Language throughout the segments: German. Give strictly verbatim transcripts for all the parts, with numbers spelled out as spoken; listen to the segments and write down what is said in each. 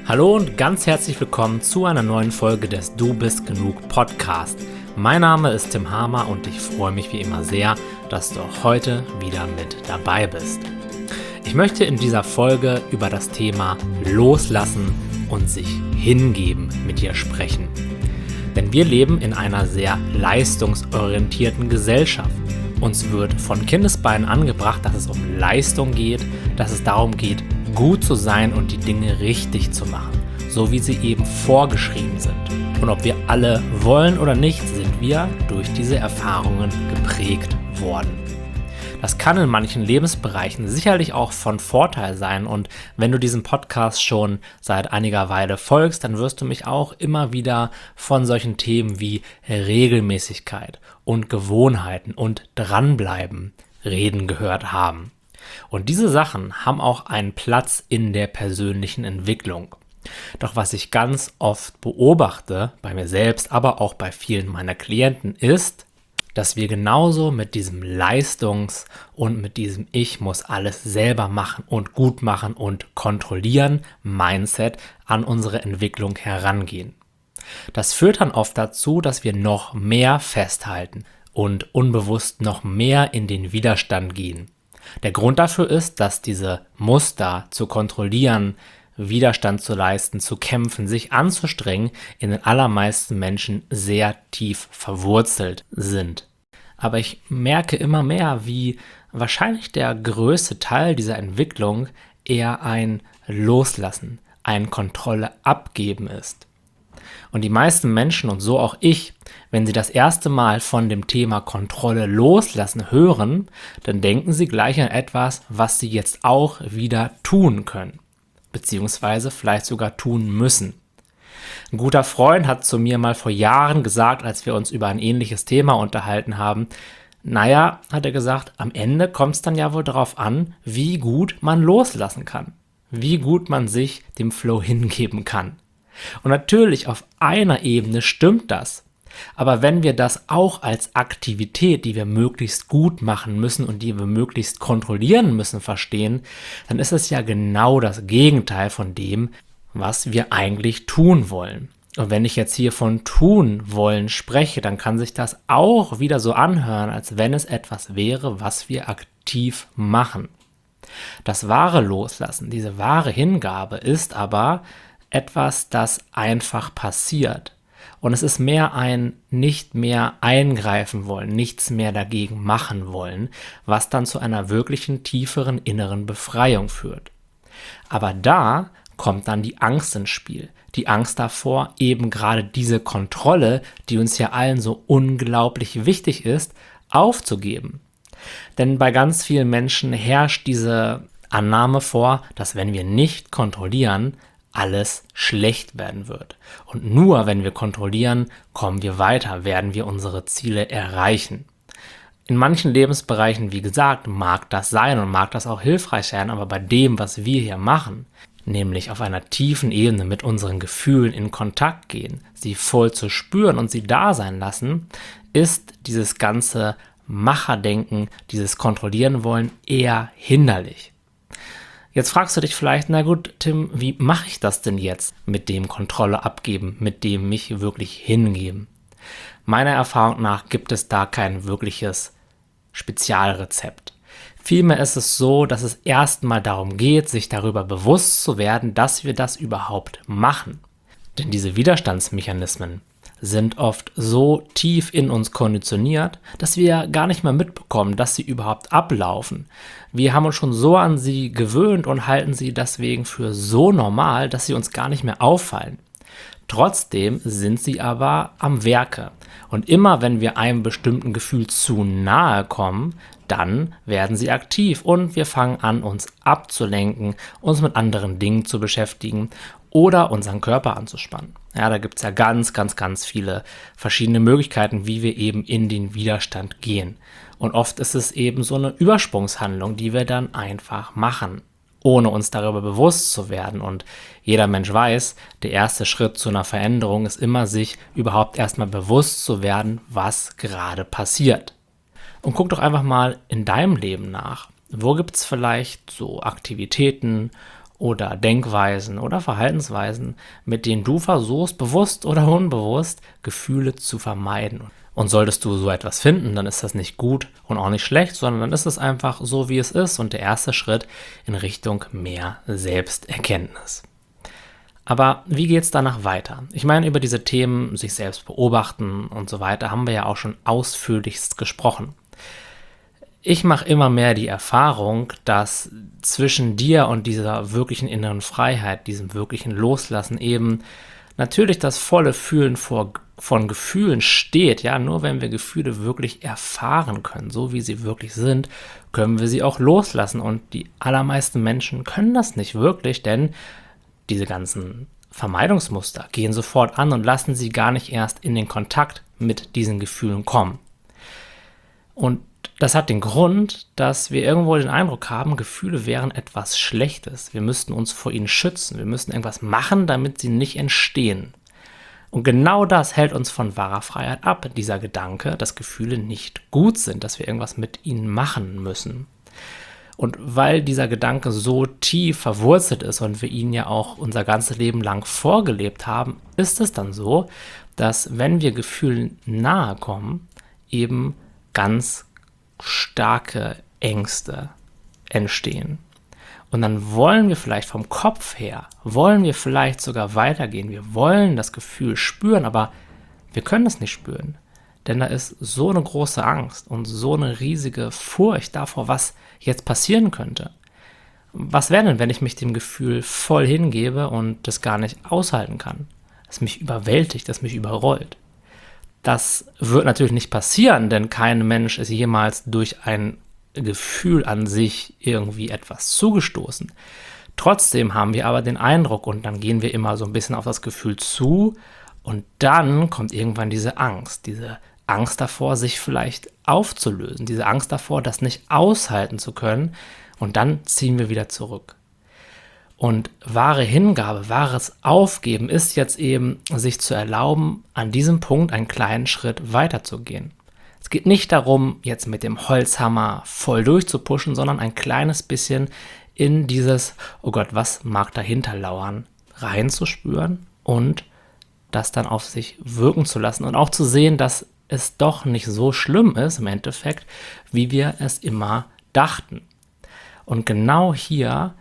Hallo und ganz herzlich willkommen zu einer neuen Folge des Du bist genug Podcast. Mein Name ist Tim Hamer und ich freue mich wie immer sehr, dass du auch heute wieder mit dabei bist. Ich möchte in dieser Folge über das Thema Loslassen und sich hingeben mit dir sprechen. Denn wir leben in einer sehr leistungsorientierten Gesellschaft. Uns wird von Kindesbeinen angebracht, dass es um Leistung geht, dass es darum geht, gut zu sein und die Dinge richtig zu machen, so wie sie eben vorgeschrieben sind. Und ob wir alle wollen oder nicht, sind wir durch diese Erfahrungen geprägt worden. Das kann in manchen Lebensbereichen sicherlich auch von Vorteil sein, und wenn du diesen Podcast schon seit einiger Weile folgst, dann wirst du mich auch immer wieder von solchen Themen wie Regelmäßigkeit und Gewohnheiten und Dranbleiben reden gehört haben. Und diese Sachen haben auch einen Platz in der persönlichen Entwicklung. Doch was ich ganz oft beobachte, bei mir selbst, aber auch bei vielen meiner Klienten, ist, dass wir genauso mit diesem Leistungs- und mit diesem Ich muss alles selber machen und gut machen und kontrollieren Mindset an unsere Entwicklung herangehen. Das führt dann oft dazu, dass wir noch mehr festhalten und unbewusst noch mehr in den Widerstand gehen. Der Grund dafür ist, dass diese Muster zu kontrollieren, Widerstand zu leisten, zu kämpfen, sich anzustrengen, in den allermeisten Menschen sehr tief verwurzelt sind. Aber ich merke immer mehr, wie wahrscheinlich der größte Teil dieser Entwicklung eher ein Loslassen, ein Kontrolle abgeben ist. Und die meisten Menschen, und so auch ich, wenn sie das erste Mal von dem Thema Kontrolle loslassen hören, dann denken sie gleich an etwas, was sie jetzt auch wieder tun können, beziehungsweise vielleicht sogar tun müssen. Ein guter Freund hat zu mir mal vor Jahren gesagt, als wir uns über ein ähnliches Thema unterhalten haben, naja, hat er gesagt, am Ende kommt es dann ja wohl darauf an, wie gut man loslassen kann, wie gut man sich dem Flow hingeben kann. Und natürlich auf einer Ebene stimmt das. Aber wenn wir das auch als Aktivität, die wir möglichst gut machen müssen und die wir möglichst kontrollieren müssen, verstehen, dann ist es ja genau das Gegenteil von dem, was wir eigentlich tun wollen. Und wenn ich jetzt hier von tun wollen spreche, dann kann sich das auch wieder so anhören, als wenn es etwas wäre, was wir aktiv machen. Das wahre Loslassen, diese wahre Hingabe ist aber etwas, das einfach passiert. Und es ist mehr ein nicht mehr eingreifen wollen, nichts mehr dagegen machen wollen, was dann zu einer wirklichen tieferen inneren Befreiung führt. Aber da kommt dann die Angst ins Spiel. Die Angst davor, eben gerade diese Kontrolle, die uns ja allen so unglaublich wichtig ist, aufzugeben. Denn bei ganz vielen Menschen herrscht diese Annahme vor, dass wenn wir nicht kontrollieren, alles schlecht werden wird. Und nur wenn wir kontrollieren, kommen wir weiter, werden wir unsere Ziele erreichen. In manchen Lebensbereichen, wie gesagt, mag das sein und mag das auch hilfreich sein, aber bei dem, was wir hier machen, nämlich auf einer tiefen Ebene mit unseren Gefühlen in Kontakt gehen, sie voll zu spüren und sie da sein lassen, ist dieses ganze Macherdenken, dieses Kontrollieren wollen eher hinderlich. Jetzt fragst du dich vielleicht, na gut, Tim, wie mache ich das denn jetzt mit dem Kontrolle abgeben, mit dem mich wirklich hingeben? Meiner Erfahrung nach gibt es da kein wirkliches Spezialrezept. Vielmehr ist es so, dass es erstmal darum geht, sich darüber bewusst zu werden, dass wir das überhaupt machen. Denn diese Widerstandsmechanismen sind oft so tief in uns konditioniert, dass wir gar nicht mehr mitbekommen, dass sie überhaupt ablaufen. Wir haben uns schon so an sie gewöhnt und halten sie deswegen für so normal, dass sie uns gar nicht mehr auffallen. Trotzdem sind sie aber am Werke. Und immer wenn wir einem bestimmten Gefühl zu nahe kommen, dann werden sie aktiv und wir fangen an, uns abzulenken, uns mit anderen Dingen zu beschäftigen oder unseren Körper anzuspannen. Ja, da gibt es ja ganz, ganz, ganz viele verschiedene Möglichkeiten, wie wir eben in den Widerstand gehen. Und oft ist es eben so eine Übersprungshandlung, die wir dann einfach machen, ohne uns darüber bewusst zu werden. Und jeder Mensch weiß, der erste Schritt zu einer Veränderung ist immer, sich überhaupt erstmal bewusst zu werden, was gerade passiert. Und guck doch einfach mal in deinem Leben nach. Wo gibt es vielleicht so Aktivitäten oder Denkweisen oder Verhaltensweisen, mit denen du versuchst, bewusst oder unbewusst Gefühle zu vermeiden. Und solltest du so etwas finden, dann ist das nicht gut und auch nicht schlecht, sondern dann ist es einfach so, wie es ist und der erste Schritt in Richtung mehr Selbsterkenntnis. Aber wie geht es danach weiter? Ich meine, über diese Themen, sich selbst beobachten und so weiter, haben wir ja auch schon ausführlichst gesprochen. Ich mache immer mehr die Erfahrung, dass zwischen dir und dieser wirklichen inneren Freiheit, diesem wirklichen Loslassen eben natürlich das volle Fühlen vor, von Gefühlen steht. Ja, nur wenn wir Gefühle wirklich erfahren können, so wie sie wirklich sind, können wir sie auch loslassen. Und die allermeisten Menschen können das nicht wirklich, denn diese ganzen Vermeidungsmuster gehen sofort an und lassen sie gar nicht erst in den Kontakt mit diesen Gefühlen kommen. Und das hat den Grund, dass wir irgendwo den Eindruck haben, Gefühle wären etwas Schlechtes. Wir müssten uns vor ihnen schützen. Wir müssten irgendwas machen, damit sie nicht entstehen. Und genau das hält uns von wahrer Freiheit ab, dieser Gedanke, dass Gefühle nicht gut sind, dass wir irgendwas mit ihnen machen müssen. Und weil dieser Gedanke so tief verwurzelt ist und wir ihn ja auch unser ganzes Leben lang vorgelebt haben, ist es dann so, dass wenn wir Gefühlen nahe kommen, eben ganz starke Ängste entstehen. Und dann wollen wir vielleicht vom Kopf her, wollen wir vielleicht sogar weitergehen. Wir wollen das Gefühl spüren, aber wir können es nicht spüren. Denn da ist so eine große Angst und so eine riesige Furcht davor, was jetzt passieren könnte. Was wäre denn, wenn ich mich dem Gefühl voll hingebe und das gar nicht aushalten kann? Das mich überwältigt, das mich überrollt. Das wird natürlich nicht passieren, denn kein Mensch ist jemals durch ein Gefühl an sich irgendwie etwas zugestoßen. Trotzdem haben wir aber den Eindruck und dann gehen wir immer so ein bisschen auf das Gefühl zu und dann kommt irgendwann diese Angst, diese Angst davor, sich vielleicht aufzulösen, diese Angst davor, das nicht aushalten zu können und dann ziehen wir wieder zurück. Und wahre Hingabe, wahres Aufgeben ist jetzt eben, sich zu erlauben, an diesem Punkt einen kleinen Schritt weiterzugehen. Es geht nicht darum, jetzt mit dem Holzhammer voll durchzupuschen, sondern ein kleines bisschen in dieses, oh Gott, was mag dahinter lauern, reinzuspüren und das dann auf sich wirken zu lassen und auch zu sehen, dass es doch nicht so schlimm ist im Endeffekt, wie wir es immer dachten. Und genau hier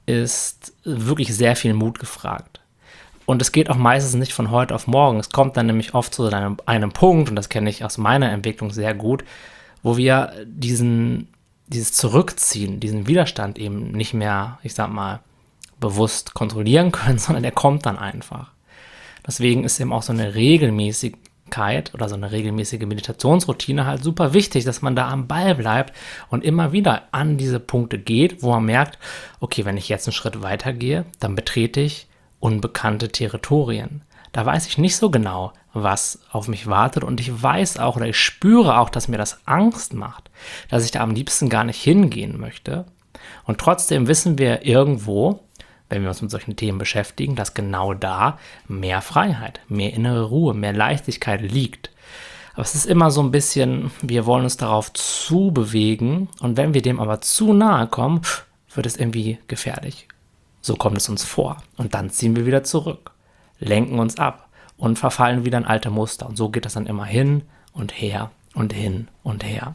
ist wirklich sehr viel Mut gefragt. Und es geht auch meistens nicht von heute auf morgen. Es kommt dann nämlich oft zu einem, einem Punkt, und das kenne ich aus meiner Entwicklung sehr gut, wo wir diesen, dieses Zurückziehen, diesen Widerstand eben nicht mehr, ich sag mal, bewusst kontrollieren können, sondern der kommt dann einfach. Deswegen ist eben auch so eine Regelmäßigkeit oder so eine regelmäßige Meditationsroutine halt super wichtig, dass man da am Ball bleibt und immer wieder an diese Punkte geht, wo man merkt, okay, wenn ich jetzt einen Schritt weiter gehe, dann betrete ich unbekannte Territorien. Da weiß ich nicht so genau, was auf mich wartet und ich weiß auch oder ich spüre auch, dass mir das Angst macht, dass ich da am liebsten gar nicht hingehen möchte. Und trotzdem wissen wir irgendwo, wenn wir uns mit solchen Themen beschäftigen, dass genau da mehr Freiheit, mehr innere Ruhe, mehr Leichtigkeit liegt. Aber es ist immer so ein bisschen, wir wollen uns darauf zubewegen und wenn wir dem aber zu nahe kommen, wird es irgendwie gefährlich. So kommt es uns vor und dann ziehen wir wieder zurück, lenken uns ab und verfallen wieder in alte Muster. Und so geht das dann immer hin und her und hin und her.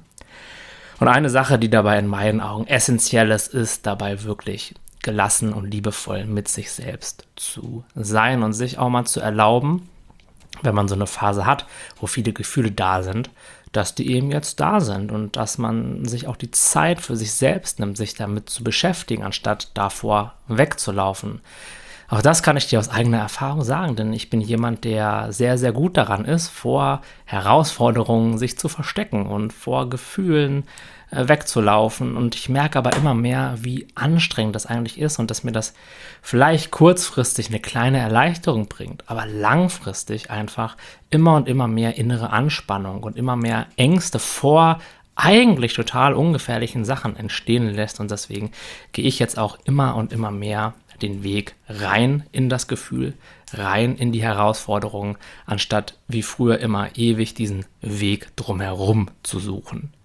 Und eine Sache, die dabei in meinen Augen essentiell ist, ist dabei wirklich gelassen und liebevoll mit sich selbst zu sein und sich auch mal zu erlauben, wenn man so eine Phase hat, wo viele Gefühle da sind, dass die eben jetzt da sind und dass man sich auch die Zeit für sich selbst nimmt, sich damit zu beschäftigen, anstatt davor wegzulaufen. Auch das kann ich dir aus eigener Erfahrung sagen, denn ich bin jemand, der sehr, sehr gut daran ist, vor Herausforderungen sich zu verstecken und vor Gefühlen äh, wegzulaufen. Und ich merke aber immer mehr, wie anstrengend das eigentlich ist und dass mir das vielleicht kurzfristig eine kleine Erleichterung bringt, aber langfristig einfach immer und immer mehr innere Anspannung und immer mehr Ängste vor eigentlich total ungefährlichen Sachen entstehen lässt. Und deswegen gehe ich jetzt auch immer und immer mehr den Weg rein in das Gefühl, rein in die Herausforderungen, anstatt wie früher immer ewig diesen Weg drumherum zu suchen.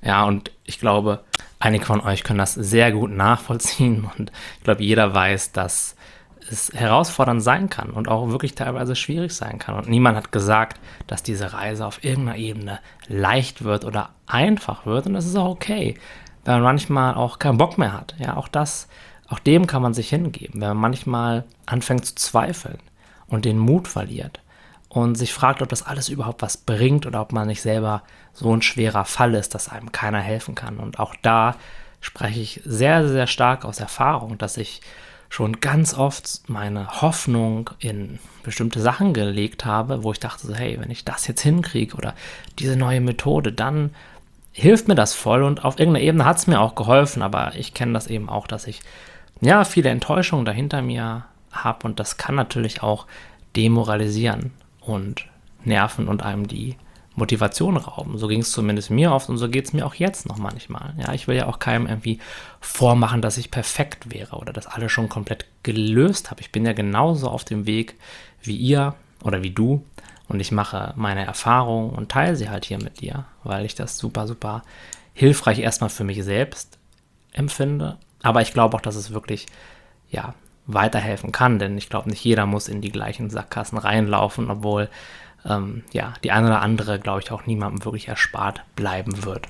Ja, und ich glaube, einige von euch können das sehr gut nachvollziehen und ich glaube, jeder weiß, dass es herausfordernd sein kann und auch wirklich teilweise schwierig sein kann. Und niemand hat gesagt, dass diese Reise auf irgendeiner Ebene leicht wird oder einfach wird. Und das ist auch okay, wenn man manchmal auch keinen Bock mehr hat. Ja, auch das, auch dem kann man sich hingeben, wenn man manchmal anfängt zu zweifeln und den Mut verliert und sich fragt, ob das alles überhaupt was bringt oder ob man nicht selber so ein schwerer Fall ist, dass einem keiner helfen kann. Und auch da spreche ich sehr, sehr stark aus Erfahrung, dass ich schon ganz oft meine Hoffnung in bestimmte Sachen gelegt habe, wo ich dachte so, hey, wenn ich das jetzt hinkriege oder diese neue Methode, dann hilft mir das voll und auf irgendeiner Ebene hat es mir auch geholfen, aber ich kenne das eben auch, dass ich ja viele Enttäuschungen dahinter mir habe und das kann natürlich auch demoralisieren und nerven und einem die Motivation rauben. So ging es zumindest mir oft und so geht es mir auch jetzt noch manchmal. Ja, ich will ja auch keinem irgendwie vormachen, dass ich perfekt wäre oder dass alles schon komplett gelöst habe. Ich bin ja genauso auf dem Weg wie ihr oder wie du und ich mache meine Erfahrungen und teile sie halt hier mit dir, weil ich das super, super hilfreich erstmal für mich selbst empfinde. Aber ich glaube auch, dass es wirklich, ja, weiterhelfen kann, denn ich glaube, nicht jeder muss in die gleichen Sackgassen reinlaufen, obwohl ähm, ja, die eine oder andere, glaube ich, auch niemandem wirklich erspart bleiben wird.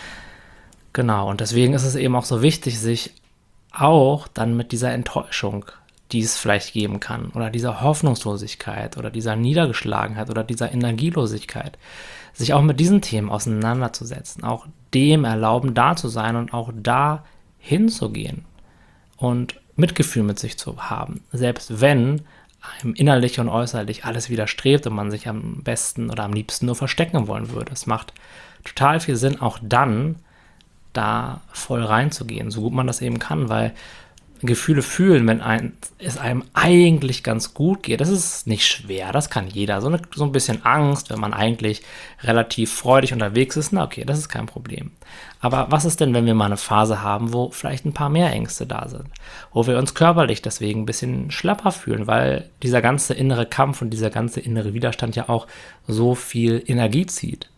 Genau, und deswegen ist es eben auch so wichtig, sich auch dann mit dieser Enttäuschung, die es vielleicht geben kann, oder dieser Hoffnungslosigkeit oder dieser Niedergeschlagenheit oder dieser Energielosigkeit, sich auch mit diesen Themen auseinanderzusetzen, auch dem erlauben, da zu sein und auch da hinzugehen und Mitgefühl mit sich zu haben, selbst wenn einem innerlich und äußerlich alles widerstrebt und man sich am besten oder am liebsten nur verstecken wollen würde. Es macht total viel Sinn, auch dann da voll reinzugehen, so gut man das eben kann, weil Gefühle fühlen, wenn ein, es einem eigentlich ganz gut geht, das ist nicht schwer, das kann jeder. So, eine, so ein bisschen Angst, wenn man eigentlich relativ freudig unterwegs ist, na okay, das ist kein Problem. Aber was ist denn, wenn wir mal eine Phase haben, wo vielleicht ein paar mehr Ängste da sind, wo wir uns körperlich deswegen ein bisschen schlapper fühlen, weil dieser ganze innere Kampf und dieser ganze innere Widerstand ja auch so viel Energie zieht.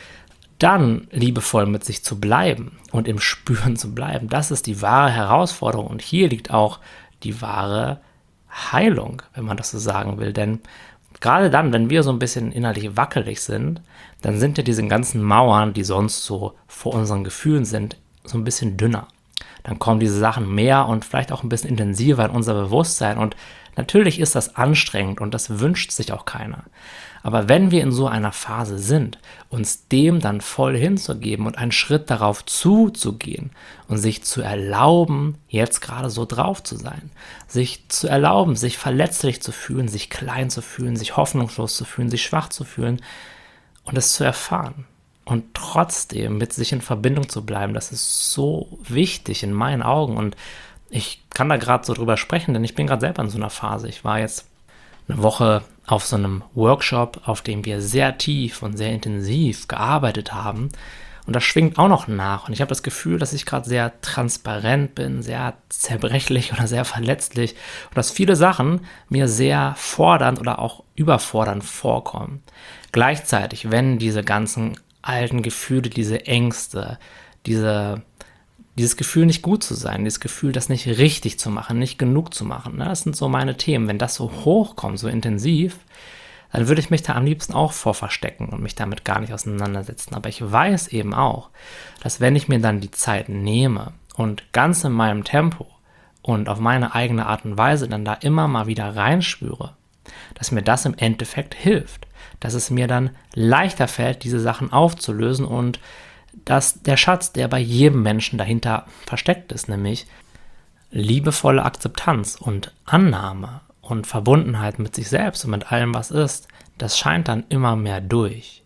Dann liebevoll mit sich zu bleiben und im Spüren zu bleiben, das ist die wahre Herausforderung. Und hier liegt auch die wahre Heilung, wenn man das so sagen will. Denn gerade dann, wenn wir so ein bisschen innerlich wackelig sind, dann sind ja diese ganzen Mauern, die sonst so vor unseren Gefühlen sind, so ein bisschen dünner. Dann kommen diese Sachen mehr und vielleicht auch ein bisschen intensiver in unser Bewusstsein. Und natürlich ist das anstrengend und das wünscht sich auch keiner. Aber wenn wir in so einer Phase sind, uns dem dann voll hinzugeben und einen Schritt darauf zuzugehen und sich zu erlauben, jetzt gerade so drauf zu sein, sich zu erlauben, sich verletzlich zu fühlen, sich klein zu fühlen, sich hoffnungslos zu fühlen, sich schwach zu fühlen und es zu erfahren und trotzdem mit sich in Verbindung zu bleiben, das ist so wichtig in meinen Augen und ich kann da gerade so drüber sprechen, denn ich bin gerade selber in so einer Phase. Ich war jetzt eine Woche auf so einem Workshop, auf dem wir sehr tief und sehr intensiv gearbeitet haben. Und das schwingt auch noch nach. Und ich habe das Gefühl, dass ich gerade sehr transparent bin, sehr zerbrechlich oder sehr verletzlich. Und dass viele Sachen mir sehr fordernd oder auch überfordernd vorkommen. Gleichzeitig, wenn diese ganzen alten Gefühle, diese Ängste, diese Dieses Gefühl, nicht gut zu sein, dieses Gefühl, das nicht richtig zu machen, nicht genug zu machen, ne? Das sind so meine Themen. Wenn das so hochkommt, so intensiv, dann würde ich mich da am liebsten auch vor verstecken und mich damit gar nicht auseinandersetzen. Aber ich weiß eben auch, dass wenn ich mir dann die Zeit nehme und ganz in meinem Tempo und auf meine eigene Art und Weise dann da immer mal wieder reinspüre, dass mir das im Endeffekt hilft, dass es mir dann leichter fällt, diese Sachen aufzulösen und dass der Schatz, der bei jedem Menschen dahinter versteckt ist, nämlich liebevolle Akzeptanz und Annahme und Verbundenheit mit sich selbst und mit allem, was ist, das scheint dann immer mehr durch.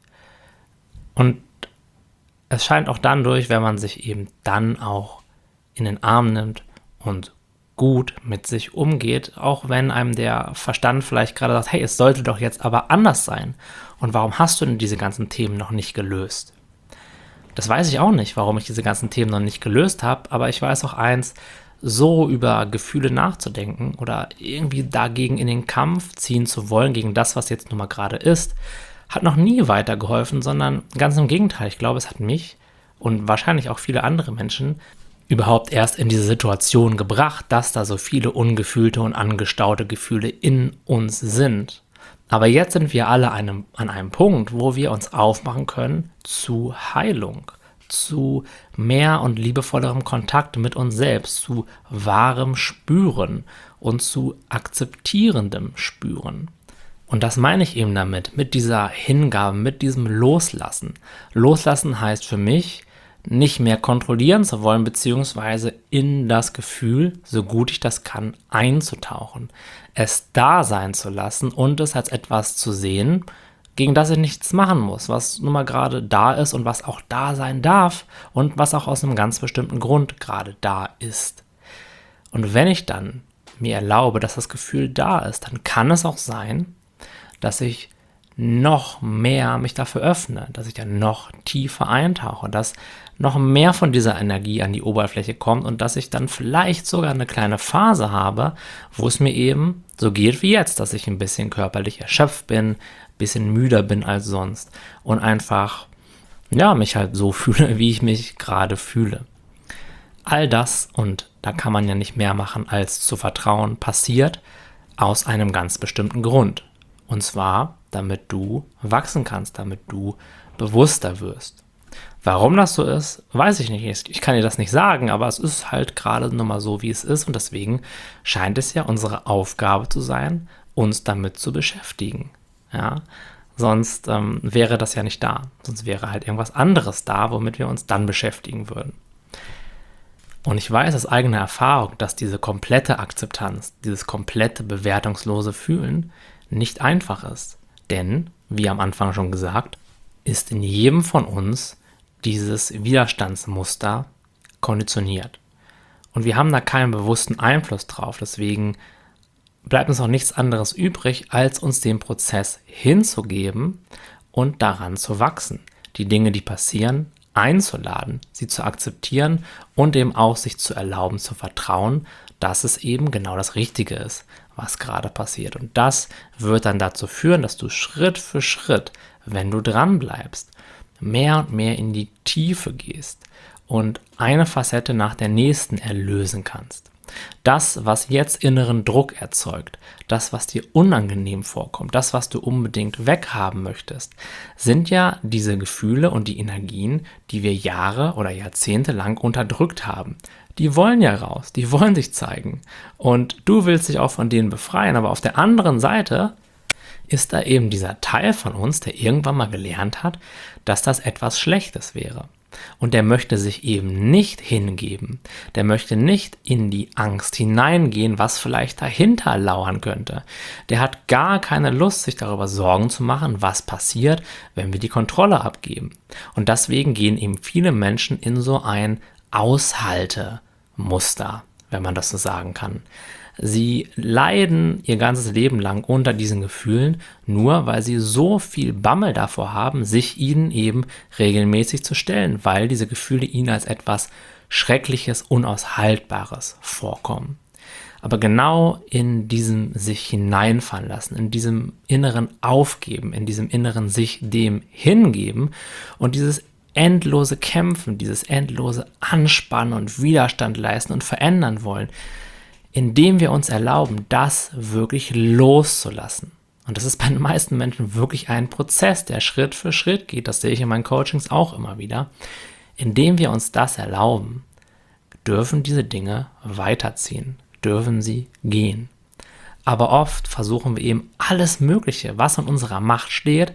Und es scheint auch dann durch, wenn man sich eben dann auch in den Arm nimmt und gut mit sich umgeht, auch wenn einem der Verstand vielleicht gerade sagt, hey, es sollte doch jetzt aber anders sein. Und warum hast du denn diese ganzen Themen noch nicht gelöst? Das weiß ich auch nicht, warum ich diese ganzen Themen noch nicht gelöst habe, aber ich weiß auch eins, so über Gefühle nachzudenken oder irgendwie dagegen in den Kampf ziehen zu wollen, gegen das, was jetzt nun mal gerade ist, hat noch nie weitergeholfen, sondern ganz im Gegenteil. Ich glaube, es hat mich und wahrscheinlich auch viele andere Menschen überhaupt erst in diese Situation gebracht, dass da so viele ungefühlte und angestaute Gefühle in uns sind. Aber jetzt sind wir alle einem, an einem Punkt, wo wir uns aufmachen können zu Heilung, zu mehr und liebevollerem Kontakt mit uns selbst, zu wahrem Spüren und zu akzeptierendem Spüren. Und das meine ich eben damit, mit dieser Hingabe, mit diesem Loslassen. Loslassen heißt für mich, nicht mehr kontrollieren zu wollen, beziehungsweise in das Gefühl, so gut ich das kann, einzutauchen, es da sein zu lassen und es als etwas zu sehen, gegen das ich nichts machen muss, was nun mal gerade da ist und was auch da sein darf und was auch aus einem ganz bestimmten Grund gerade da ist. Und wenn ich dann mir erlaube, dass das Gefühl da ist, dann kann es auch sein, dass ich noch mehr mich dafür öffne, dass ich dann noch tiefer eintauche, dass noch mehr von dieser Energie an die Oberfläche kommt und dass ich dann vielleicht sogar eine kleine Phase habe, wo es mir eben so geht wie jetzt, dass ich ein bisschen körperlich erschöpft bin, ein bisschen müder bin als sonst und einfach, ja, mich halt so fühle, wie ich mich gerade fühle. All das, und da kann man ja nicht mehr machen, als zu vertrauen, passiert aus einem ganz bestimmten Grund. Und zwar, damit du wachsen kannst, damit du bewusster wirst. Warum das so ist, weiß ich nicht. Ich kann dir das nicht sagen, aber es ist halt gerade nur mal so, wie es ist. Und deswegen scheint es ja unsere Aufgabe zu sein, uns damit zu beschäftigen. Ja? Sonst ähm, wäre das ja nicht da. Sonst wäre halt irgendwas anderes da, womit wir uns dann beschäftigen würden. Und ich weiß aus eigener Erfahrung, dass diese komplette Akzeptanz, dieses komplette bewertungslose Fühlen nicht einfach ist. Denn, wie am Anfang schon gesagt, ist in jedem von uns dieses Widerstandsmuster konditioniert. Und wir haben da keinen bewussten Einfluss drauf. Deswegen bleibt uns auch nichts anderes übrig, als uns dem Prozess hinzugeben und daran zu wachsen. Die Dinge, die passieren, einzuladen, sie zu akzeptieren und eben auch sich zu erlauben, zu vertrauen, dass es eben genau das Richtige ist, was gerade passiert. Und das wird dann dazu führen, dass du Schritt für Schritt, wenn du dran bleibst, mehr und mehr in die Tiefe gehst und eine Facette nach der nächsten erlösen kannst. Das, was jetzt inneren Druck erzeugt, das, was dir unangenehm vorkommt, das, was du unbedingt weghaben möchtest, sind ja diese Gefühle und die Energien, die wir Jahre oder Jahrzehnte lang unterdrückt haben. Die wollen ja raus, die wollen sich zeigen. Und du willst dich auch von denen befreien, aber auf der anderen Seite ist da eben dieser Teil von uns, der irgendwann mal gelernt hat, dass das etwas Schlechtes wäre. Und der möchte sich eben nicht hingeben. Der möchte nicht in die Angst hineingehen, was vielleicht dahinter lauern könnte. Der hat gar keine Lust, sich darüber Sorgen zu machen, was passiert, wenn wir die Kontrolle abgeben. Und deswegen gehen eben viele Menschen in so ein Aushaltemuster, wenn man das so sagen kann. Sie leiden ihr ganzes Leben lang unter diesen Gefühlen, nur weil sie so viel Bammel davor haben, sich ihnen eben regelmäßig zu stellen, weil diese Gefühle ihnen als etwas Schreckliches, Unaushaltbares vorkommen. Aber genau in diesem sich hineinfallen lassen, in diesem inneren Aufgeben, in diesem inneren sich dem hingeben und dieses endlose Kämpfen, dieses endlose Anspannen und Widerstand leisten und verändern wollen, indem wir uns erlauben, das wirklich loszulassen. Und das ist bei den meisten Menschen wirklich ein Prozess, der Schritt für Schritt geht. Das sehe ich in meinen Coachings auch immer wieder. Indem wir uns das erlauben, dürfen diese Dinge weiterziehen, dürfen sie gehen. Aber oft versuchen wir eben alles Mögliche, was in unserer Macht steht,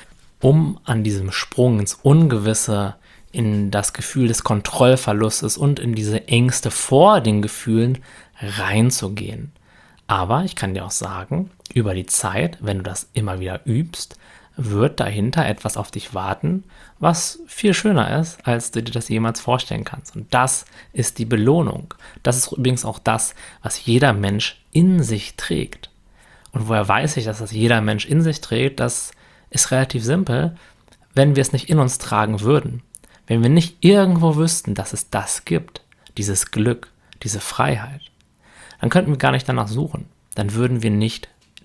um an diesem Sprung ins Ungewisse, in das Gefühl des Kontrollverlustes und in diese Ängste vor den Gefühlen reinzugehen. Aber ich kann dir auch sagen, über die Zeit, wenn du das immer wieder übst, wird dahinter etwas auf dich warten, was viel schöner ist, als du dir das jemals vorstellen kannst. Und das ist die Belohnung. Das ist übrigens auch das, was jeder Mensch in sich trägt. Und woher weiß ich, dass das jeder Mensch in sich trägt? Das ist relativ simpel, wenn wir es nicht in uns tragen würden. Wenn wir nicht irgendwo wüssten, dass es das gibt, dieses Glück, diese Freiheit, dann könnten wir gar nicht danach suchen. Dann würden wir nicht die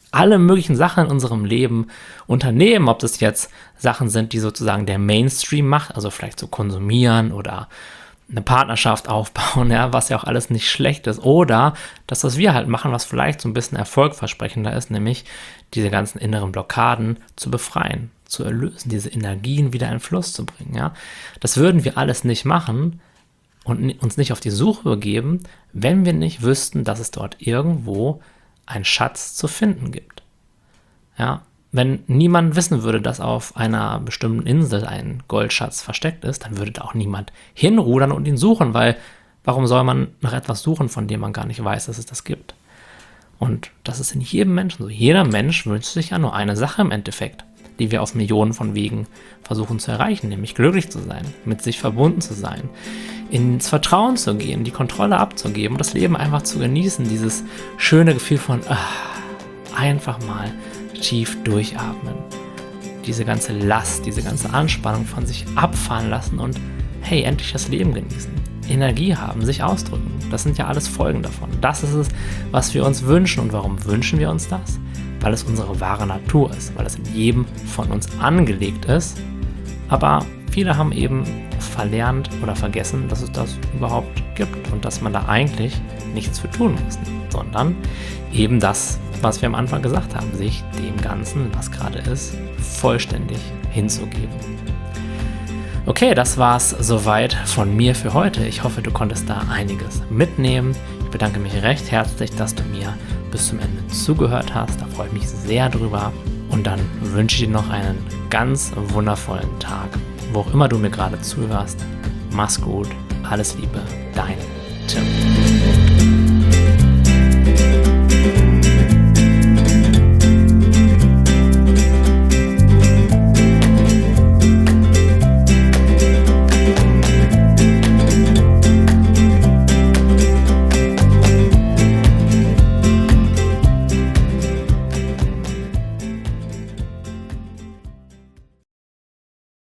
alle möglichen Sachen in unserem Leben unternehmen, ob das jetzt Sachen sind, die sozusagen der Mainstream macht, also vielleicht so konsumieren oder eine Partnerschaft aufbauen, ja, was ja auch alles nicht schlecht ist, oder das, was wir halt machen, was vielleicht so ein bisschen erfolgversprechender ist, nämlich diese ganzen inneren Blockaden zu befreien, zu erlösen, diese Energien wieder in Fluss zu bringen, ja. Das würden wir alles nicht machen und uns nicht auf die Suche begeben, wenn wir nicht wüssten, dass es dort irgendwo einen Schatz zu finden gibt. Ja, wenn niemand wissen würde, dass auf einer bestimmten Insel ein Goldschatz versteckt ist, dann würde da auch niemand hinrudern und ihn suchen, weil warum soll man nach etwas suchen, von dem man gar nicht weiß, dass es das gibt? Und das ist in jedem Menschen so. Jeder Mensch wünscht sich ja nur eine Sache im Endeffekt, die wir auf Millionen von Wegen versuchen zu erreichen, nämlich glücklich zu sein, mit sich verbunden zu sein, ins Vertrauen zu gehen, die Kontrolle abzugeben und das Leben einfach zu genießen, dieses schöne Gefühl von ah, einfach mal tief durchatmen, diese ganze Last, diese ganze Anspannung von sich abfahren lassen und hey, endlich das Leben genießen, Energie haben, sich ausdrücken. Das sind ja alles Folgen davon. Das ist es, was wir uns wünschen. Und warum wünschen wir uns das? Weil es unsere wahre Natur ist, weil es in jedem von uns angelegt ist. Aber viele haben eben verlernt oder vergessen, dass es das überhaupt gibt und dass man da eigentlich nichts für tun muss, sondern eben das, was wir am Anfang gesagt haben, sich dem Ganzen, was gerade ist, vollständig hinzugeben. Okay, das war's soweit von mir für heute. Ich hoffe, du konntest da einiges mitnehmen. Ich bedanke mich recht herzlich, dass du mir bis zum Ende zugehört hast. Da freue ich mich sehr drüber. Und dann wünsche ich dir noch einen ganz wundervollen Tag, wo auch immer du mir gerade zuhörst. Mach's gut, alles Liebe, dein